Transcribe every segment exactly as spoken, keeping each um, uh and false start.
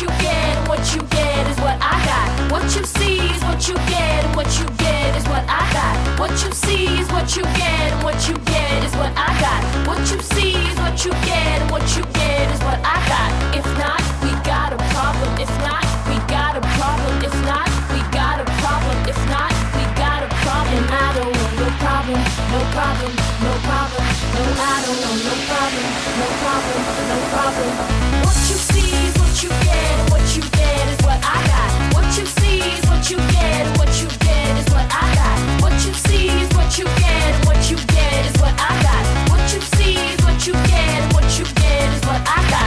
you get, and what you get is what I got. What you see is what you get, and what you get is what I got. What you see is what you get, and what you get is what I got. What you see is what you get, and what you get is what I got. If not, we got a problem. If not, we got a problem. If not, we got a problem. If not, we got a problem. And I don't want no problem, no problem, no problem. No, I don't want no problem, no problem, no problem. What you see is what you get, and what you get is what I got. What you see is what you get, and what you get is what I got. What you see is what you get, and what you get is what I got. What you see is what you get, and what you get is what I got.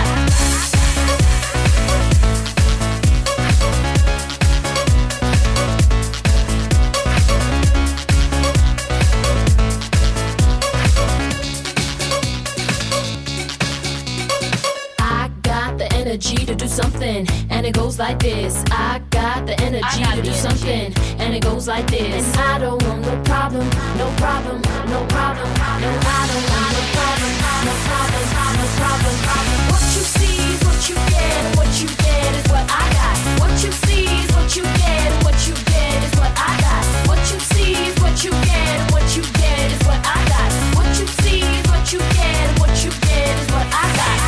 Energy to do something, and it goes like this. I got the energy got to do energy. something, and it goes like this. And I don't want no problem, no problem, no problem. No, I don't want no problem, no problem, no problem. What you see is what you get, and what you get is what I got. What you see is what you get, and what you get is what I got. What you see is what you get, and what you get is what I got. What you see is what you get, and what you get is what I got.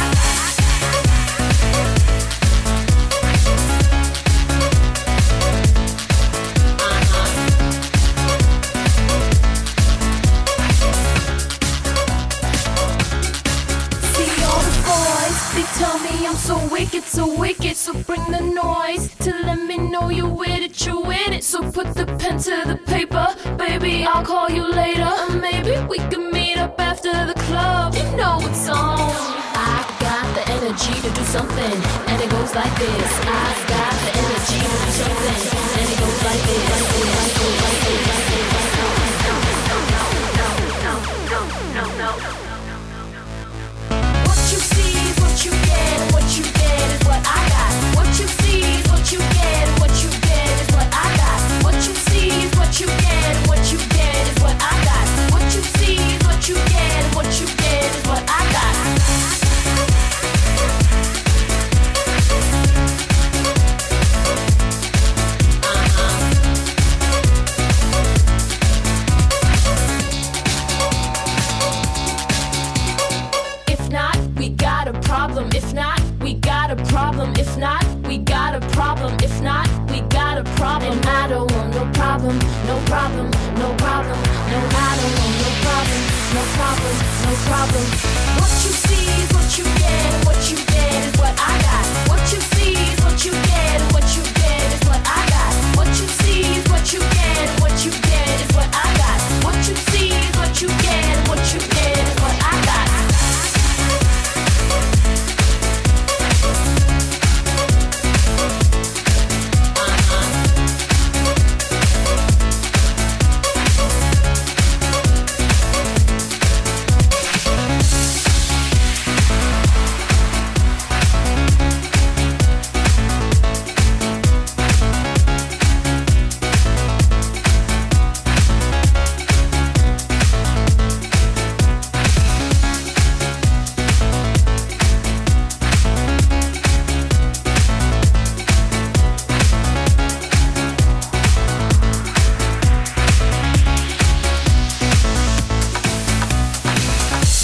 Tell me I'm so wicked, so wicked. So bring the noise to let me know you're with it, you're with it. So put the pen to the paper, baby, I'll call you later. Or maybe we can meet up after the club. You know it's on. I got the energy to do something, and it goes like this. I got the energy to do something, and it goes like this. What you see is what you get, and what you get is what I got. What you see is what you get, and what you get is what I got. What you see is what you get, and what you get is what I got. What you see is what you get, and what you get is what I got. Problem. If not, we got a problem. If not, we got a problem. If not, we got a problem. And I don't want no problem, no problem, no problem. No, I don't want no problem, no problem, no problem. What you see is what you get, and what you get is what I got.